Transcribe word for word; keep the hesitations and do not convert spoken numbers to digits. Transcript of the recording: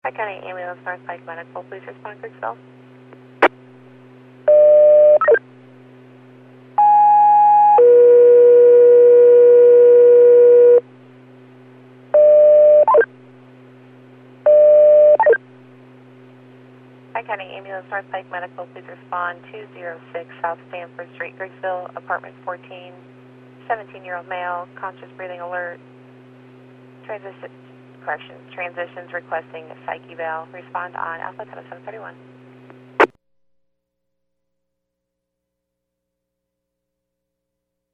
County Ambulance North Pike Medical, please respond, Kirksville. Pike County Ambulance North Pike Medical, please respond. two oh six South Stanford Street, Kirksville, apartment fourteen, seventeen-year-old male, conscious breathing alert. Transition, corrections, transitions requesting a psych eval. Respond on Alpha ten oh seven thirty-one.